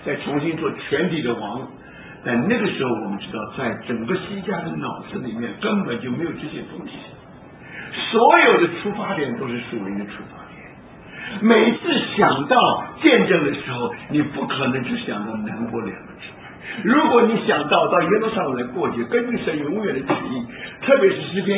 再重新做全体的王。但那个时候我们知道，在整个西家的脑子里面根本就没有这些东西，所有的出发点都是属灵的出发点。每次想到见证的时候，你不可能只想到南国2个支派。如果你想到耶路撒冷来过节，根据神永远的旨意，特别是诗篇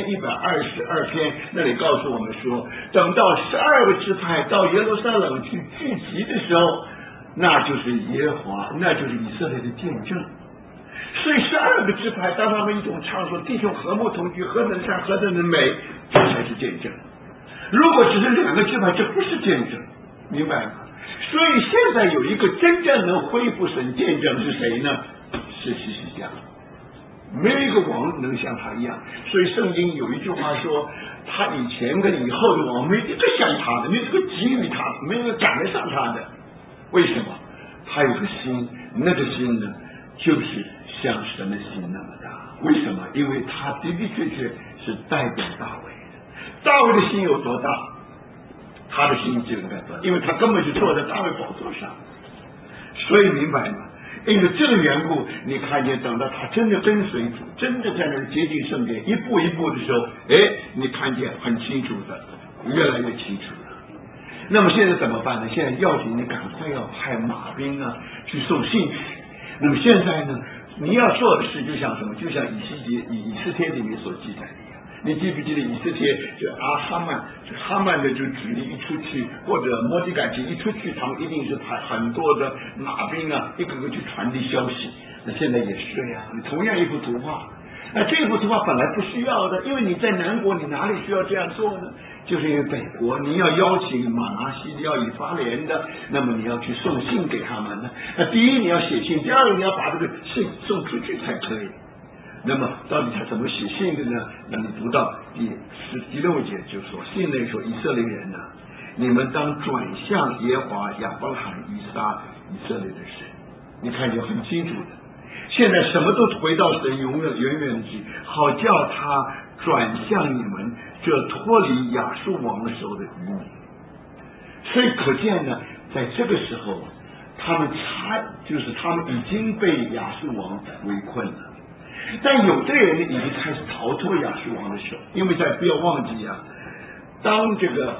122篇那里告诉我们说，等到12个支派到耶路撒冷去聚集的时候，那就是耶和华，那就是以色列的见证。所以12个支派当他们一同唱说弟兄和睦同居，何等善，何等的美，这才是见证。如果只是2个支派，这不是见证，明白吗？所以现在有一个真正能恢复神见证是谁呢？是西西家。没有一个王能像他一样。所以圣经有一句话说，他以前跟以后的王没一个像他的，没有一个给予他的，没有一个赶得上他的。为什么？他有个心，那个心呢，就是像神的心那么大。为什么？因为他的的确确是代表大卫的。大卫的心有多大，他的心就应该多大，因为他根本就坐在大卫宝座上。所以明白吗？因为这个缘故，你看见等到他真的跟随主，真的在那儿接近圣殿，一步一步的时候，你看见很清楚的，越来越清楚了。那么现在怎么办呢？现在要紧，你赶快要派马兵啊去送信去。那么现在呢，你要做的事就像什么？就像以斯帖里面所记载的一样。你记不记得以斯帖就哈曼的就旨意一出去，或者摩底改一出去，他们一定是派很多的马兵啊，一个个去传递消息。那现在也是呀，同样一幅图画，这幅图画本来不需要的，因为你在南国，你哪里需要这样做呢？就是因为北国你要邀请马拿西要以法莲的，那么你要去送信给他们呢。那第一你要写信，第二个你要把这个信送出去才可以。那么到底他怎么写信的呢？那你读到第6节就说，信内说，以色列人啊，你们当转向耶和华亚伯拉罕、以撒、以色列的神。你看就很清楚的，现在什么都回到神永远的旨，好叫他转向你们这脱离亚述王的时候的余民。所以可见呢，在这个时候，他们已经被亚述王围困了。但有的人呢，已经开始逃脱亚述王的手，因为不要忘记啊，当这个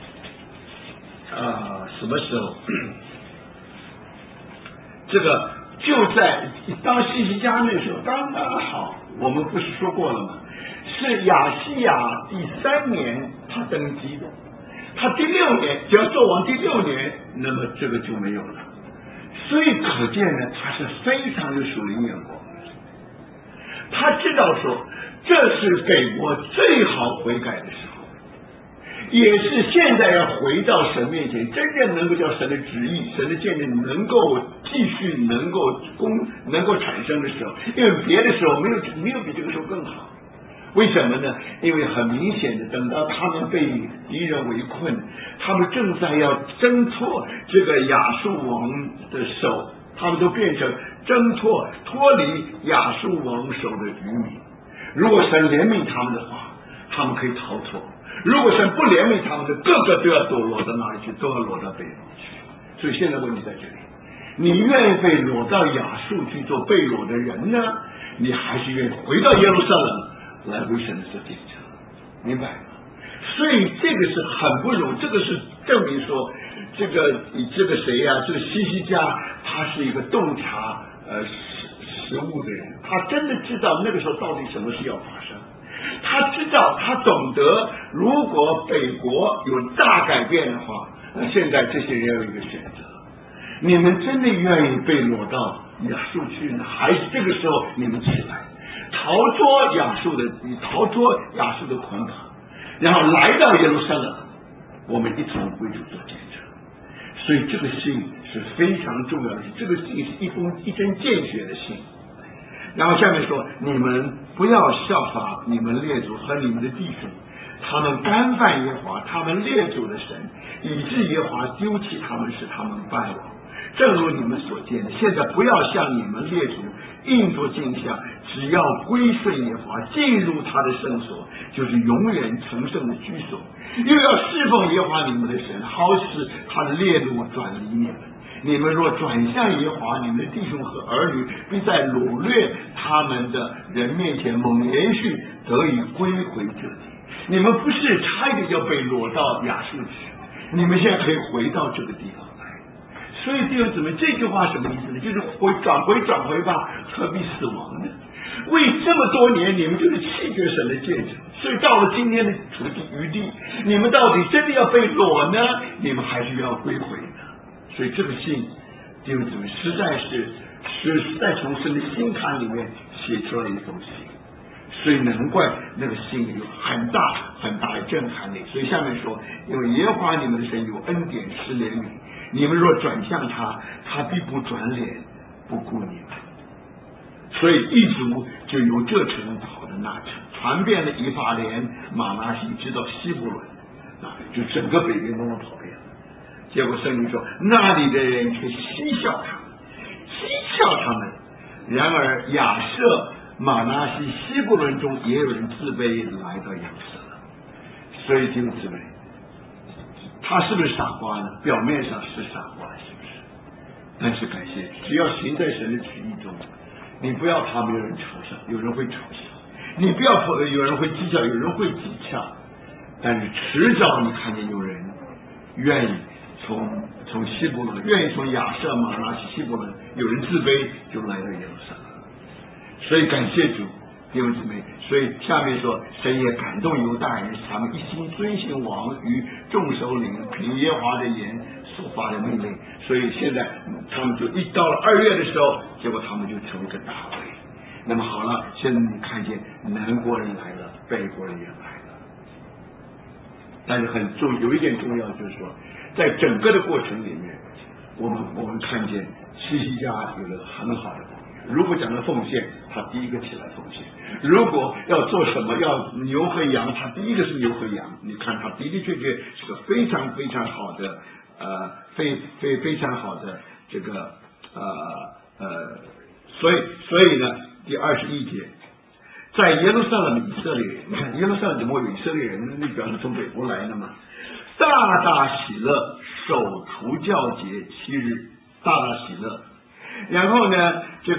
什么时候，这个就在当西西家那时候刚刚好，我们不是说过了吗？是亚西亚第3年他登基的，他第6年只要做王第6年，那么这个就没有了。所以可见呢，他是非常有属灵眼光。他知道说，这是给我最好悔改的时候，也是现在要回到神面前，真正能够叫神的旨意、神的见证能够继续能够产生的时候。因为别的时候没有比这个时候更好。为什么呢？因为很明显的，等到他们被敌人围困，他们正在要挣脱这个亚述王的手，他们都变成脱离亚述王手的渔民。如果神怜悯他们的话，他们可以逃脱；如果神不怜悯他们的，个个都要躲到哪里去？都要躲到北方去。所以现在问题在这里，你愿意被掳到亚述去做被掳的人呢，你还是愿意回到耶路撒冷来为神的见证？明白吗？所以这个是很不容易，这个是证明说，这个谁呀？这个西西家他是一个洞察实务的人，他真的知道那个时候到底什么事要发生。他知道，他懂得，如果北国有大改变的话，那现在这些人有一个选择：你们真的愿意被掳到亚述去呢，还是这个时候你们起来逃脱亚述的捆绑，然后来到耶路撒冷，我们一同为主做见证。所以这个信是非常重要的，这个信是一针见血的信。然后下面说，你们不要效法你们列祖和你们的弟兄，他们干犯耶和华他们列祖的神，以致耶和华丢弃他们，使他们败亡。正如你们所见的，现在不要向你们列祖硬作镜像，只要归顺耶和华，进入他的圣所，就是永远成圣的居所，又要侍奉耶和华你们的神，好使他的烈怒转离你们。 你们若转向耶和华，你们的弟兄和儿女必在掳掠他们的人面前蒙连续得以归回这地。你们不是差一点要被掳到亚述去，你们现在可以回到这个地方来。所以弟兄姊妹，这句话什么意思呢？就是转回吧，何必死亡呢？为这么多年你们就是弃绝神的见证，所以到了今天的土地余地，你们到底真的要被掳呢，你们还是要归回呢？所以这个信弟兄姊妹实在从神的心坎里面写出来一封信，所以难怪那个信有很大很大的震撼力。所以下面说，因为耶和华你们的神有恩典施怜悯，你们若转向他，他必不转脸不顾你们。所以一族就由这城跑到那城，传遍了以法莲、马拿西，直到西布伦，就整个北边都跑遍了。结果圣经说，那里的人却嬉笑他们。然而亚设、马拿西、西布伦中也有人自卑来到亚瑟了。所以弟兄姊妹，他是不是傻瓜呢？表面上是傻瓜，是不是？但是感谢，只要行在神的旨意中，你不要怕没有人嘲笑，有人会嘲笑；你不要怕有人会讥笑，有人会讥诮。但是迟早你看见有人愿意从西布伦，愿意从亚设、马拿西、西布伦，有人自卑就来到耶路撒冷。所以感谢主，弟兄姊妹。所以下面说，神也感动犹大人，使他们一心遵行王与众首领凭耶和华的言所发的命令。所以现在他们就一到了2月的时候，结果他们就成个大卫。那么好了，现在你看见南国人来了，北国人也来了。但是有一点重要，就是说，在整个的过程里面，我们看见西西家有了很好的榜样。如果讲到奉献，他第一个起来奉献；如果要做什么，要牛和羊，他第一个是牛和羊。你看他的确是个非常非常好的非常好的这个所以呢，第21节，在耶路撒冷以色列人，你看耶路撒冷怎么会有以色列人？那表示从北国来的嘛。大大喜乐，守除酵节7日，大大喜乐。然后呢，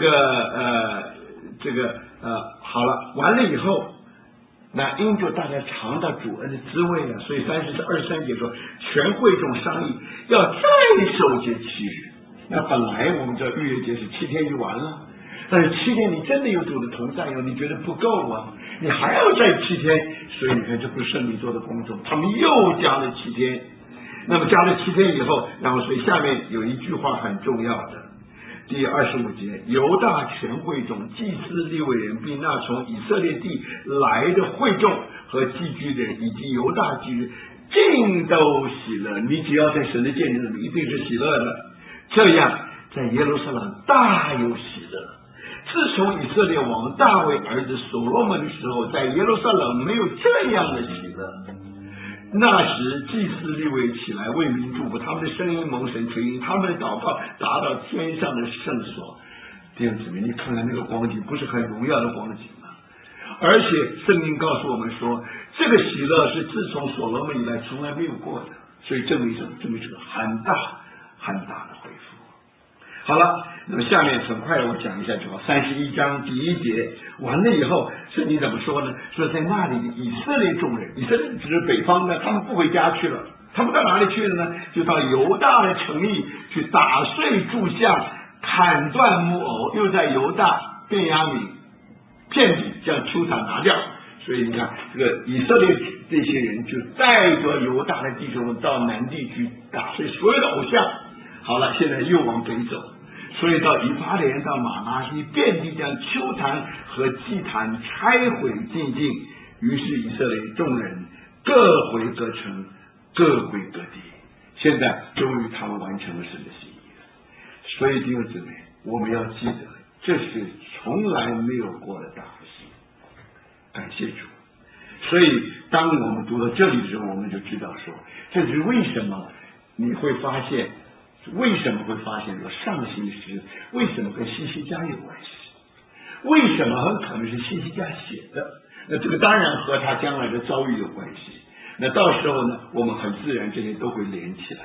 好了，完了以后，那因着大家尝到主恩的滋味了，所以23节说，全会众商议要再守节7日。那本来我们知道逾越节是7天就完了，但是7天你真的有主的同在你觉得不够啊，你还要再7天，所以你看这不是圣灵做的工作，他们又加了7天。那么加了7天以后，然后所以下面有一句话很重要的。第25节，犹大全会众、祭司、利未人，并那从以色列地来的会众和寄居的人，以及犹大居人，尽都喜乐。你只要在神的见证里，一定是喜乐的。这样，在耶路撒冷大有喜乐。自从以色列王大卫儿子所罗门的时候，在耶路撒冷没有这样的喜乐。那时祭司利未起来为民祝福，他们的声音蒙神垂听，他们的祷告达到天上的圣所。弟兄姊妹，你看看那个光景，不是很荣耀的光景吗？而且圣经告诉我们说，这个喜乐是自从所罗门以来从来没有过的，所以证明什么？证明是个很大很大的恢复。好了，那么下面很快我讲一下，就31章第1节完了以后，圣经怎么说呢？说在那里以色列众人，以色列只是北方的，他们不回家去了，他们到哪里去了呢？就到犹大的城邑去打碎柱像，砍断木偶，又在犹大、便雅悯遍地将丘坛拿掉。所以你看，这个以色列这些人就带着犹大的弟兄们到南地去打碎所有的偶像。好了，现在又往北走，所以到以法莲、到马拿西，遍地将丘坛和祭坛拆毁尽尽。于是以色列众人各回各城，各归各地。现在终于他们完成了神的心意了。所以弟兄姊妹，我们要记得，这是从来没有过的大事。感谢主。所以当我们读到这里的时候，我们就知道说，这是为什么你会发现。为什么会发现有上行诗？为什么跟西西家有关系？为什么很可能是西西家写的？那这个当然和他将来的遭遇有关系。那到时候呢，我们很自然这些都会连起来。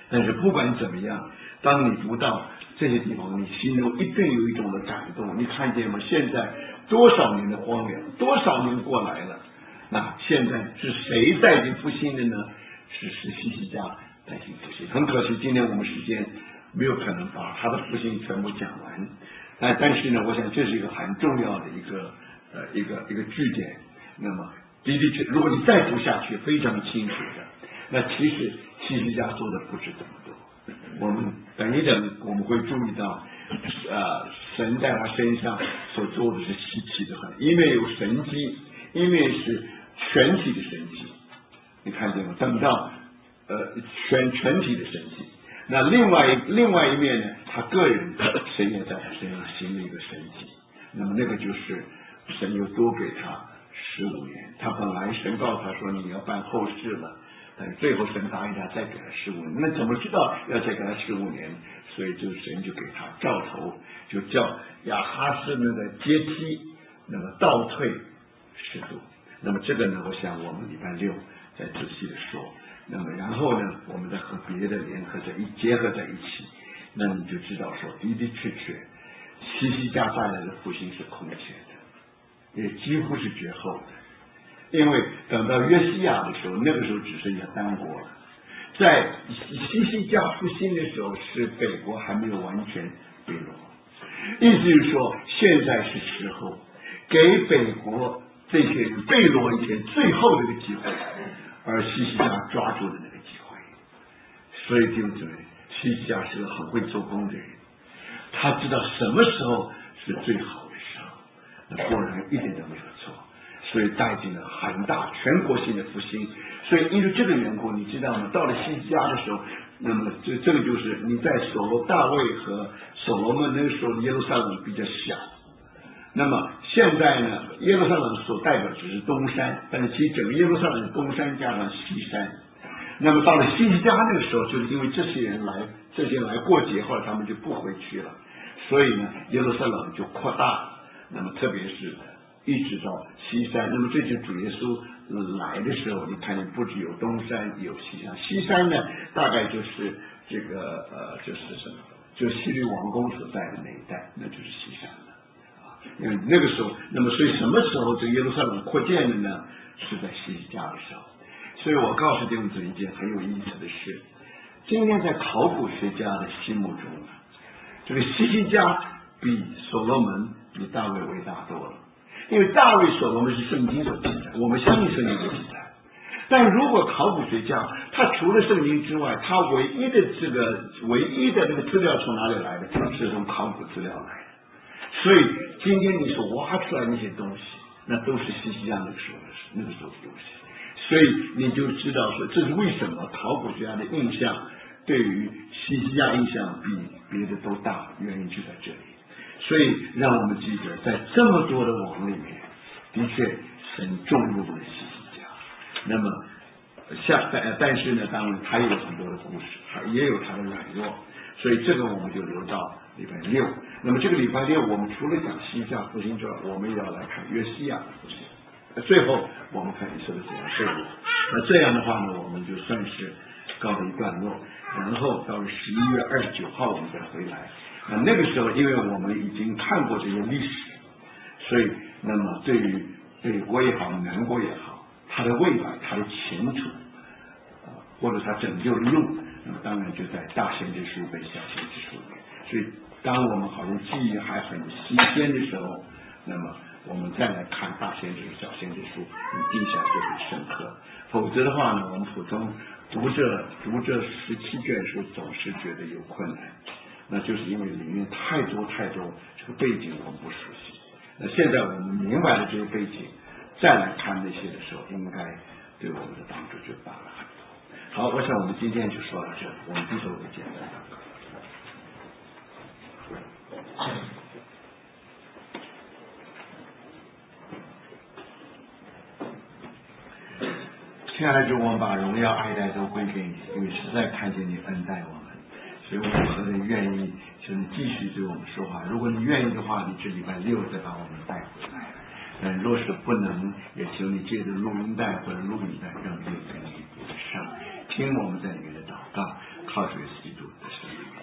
但是不管怎么样，当你读到这些地方，你心中一定有一种的感动。你看见吗？现在多少年的荒凉，多少年过来了，那现在是谁带进复兴的呢？是希西家带进复兴。很可惜，今天我们时间没有可能把他的复兴全部讲完。但是呢，我想这是一个很重要的一个据点。那么的确，如果你再读下去，非常清楚的。那其实希西家做的不止这么多。我们等一等，我们会注意到，神在他身上所做的是稀奇的很，一面有神迹，一面是全体的神迹。你看见吗？等到全体的神迹。那另外一面呢，他个人神也在他身上行了一个神迹。那么那个就是神又多给他15年。他本来神告诉他说你要办后事了。但是最后神答应他再给他15年，那怎么知道要再给他15年？所以神就给他兆头，就叫亚哈斯那个阶梯，那么倒退10度。那么这个呢，我想我们礼拜6再仔细的说。那么然后呢，我们再和别的结合在一起，那你就知道说的确希西家带来的复兴是空前的，也几乎是绝后的。因为等到约西亚的时候，那个时候只剩下单国了。在希西家复兴的时候，是北国还没有完全被掳，意思是说，现在是时候给北国这些人被掳以前最后的一个机会，而希西家抓住了那个机会。所以弟兄姊妹，希西家是个很会做工的人，他知道什么时候是最好的时候，那果然一点都没有错。所以带进了很大全国性的复兴。所以因为这个缘故，你知道吗？到了希西家的时候，那么这个就是你在大卫和所罗门那个时候，耶路撒冷比较小。那么现在呢，耶路撒冷所代表只是东山，但是其实整个耶路撒冷东山加上西山。那么到了希西家那个时候，就是因为这些人来过节，后来他们就不回去了，所以呢，耶路撒冷就扩大。那么特别是一直到西山，那么这就主耶稣来的时候，你看见不只有东山，也有西山。西山呢，大概就是这个就是什么？就是希律王宫所在的那一带，那就是西山了啊。因为那个时候，那么所以什么时候这个耶路撒冷扩建的呢？是在希西家的时候。所以我告诉弟兄姊妹一件很有意思的事：今天在考古学家的心目中，这个希西家比所罗门、比大卫伟大多了。因为大卫所罗门是圣经所记载，我们相信圣经所记载。但如果考古学家他除了圣经之外，他唯一的那个资料从哪里来的？就是从考古资料来的。所以今天你所挖出来那些东西，那都是希西家那个时候的东西。所以你就知道说，这是为什么考古学家的印象对于希西家印象比别的都大，原因就在这里。所以让我们记得，在这么多的王里面，的确神重用了希西家。那么但是呢，当然他也有很多的故事，也有他的软弱。所以这个我们就留到礼拜6。那么这个礼拜6，我们除了讲希西家复兴之外，我们也要来看约西亚的复兴。最后我们看以色列怎样被掳。那这样的话呢，我们就算是告了一段落。然后到了11月29号，我们再回来。那个时候，因为我们已经看过这些历史，所以那么对于北国也好，南国也好，它的未来、它的前途，或者它拯救的路，那么当然就在大先知书跟小先知书里面。所以，当我们好像记忆还很新鲜的时候，那么我们再来看大先知、小先知书，你印象就很深刻。否则的话呢，我们普通读这17卷书，总是觉得有困难。那就是因为里面太多这个背景我们不熟悉。那现在我们明白了这个背景，再来看那些的时候，应该对我们的帮助就大了很多。好，我想我们今天就说到这里，我们低头为简单祷告。亲爱的主，我们把荣耀爱戴都归给你，因为实在看见你恩待我们。所以我们何等愿意，求你继续对我们说话。如果你愿意的话，你这礼拜6再把我们带回来。但若是不能，也求你借着录音带或者录影带，让别人跟你连上，听我们在里面的祷告。 靠主耶稣基督的